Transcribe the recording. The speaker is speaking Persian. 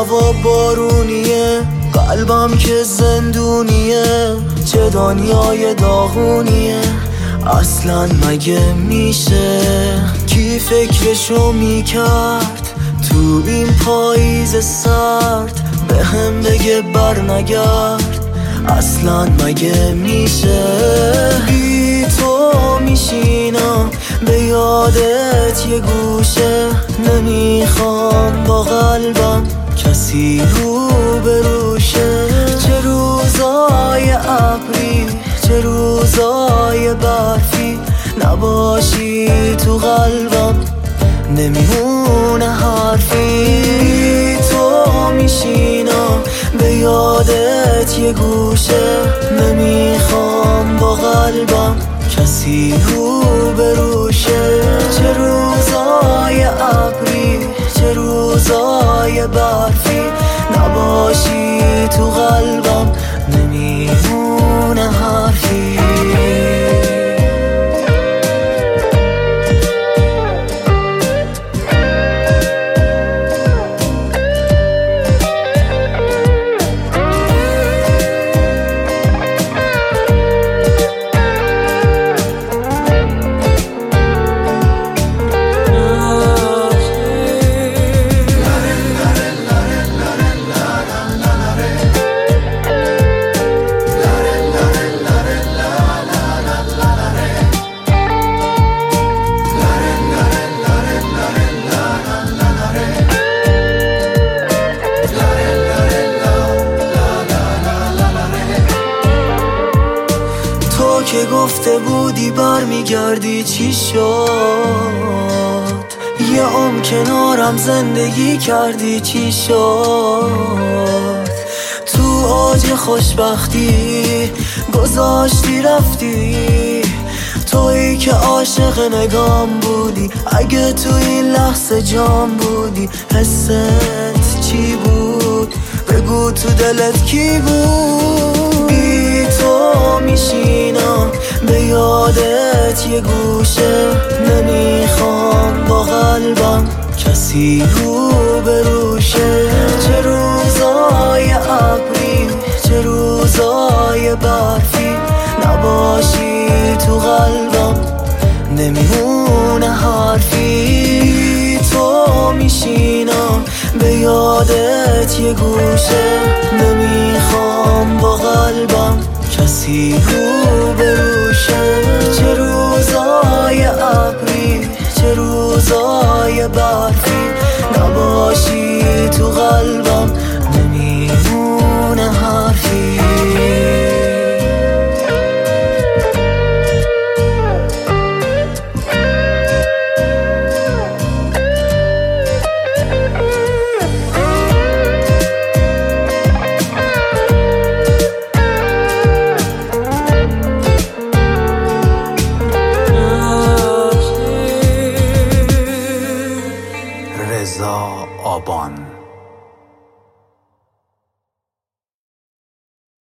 هوا بارونیه، قلبم که زندونیه، چه دنیای داغونیه. اصلا مگه میشه کی فکرشو میکرد تو این پاییز سرد به هم بگه بر نگرد؟ اصلا مگه میشه بی تو میشینم به یادت یه گوشه، نمیخوام با قلبم کسی رو بروشه. چه روزای ابری، چه روزای برفی، نباشی تو قلبم نمیمونه حرفی. تو میشینم به یادت یه گوشه، نمیخوام با قلبم کسی رو بروشه. چه روزای ابری، چه روزای برفی، نباشی تو قلبم نمیمونه حرفی. که گفته بودی برمیگردی چی شد؟ یه عمر کنارم زندگی کردی چی شد؟ تو اوج خوشبختی گذاشتی رفتی، تویی که عاشق نگام بودی. اگه تو این لحظه جام بودی حست چی بود؟ بگو تو دلت کی بود؟ بی تو میشینم به یادت یه گوشه، نمیخوام با قلبم کسی رو بروشه. چه روزای ابری، چه روزای برفی، نباشی تو قلبم نمیمونه حرفی. تو میشینم به یادت یه گوشه، نمیخوام با قلبم کسی رو بروشه. چه روزای ابری، چه روزای برفی، نباشی تو قلبم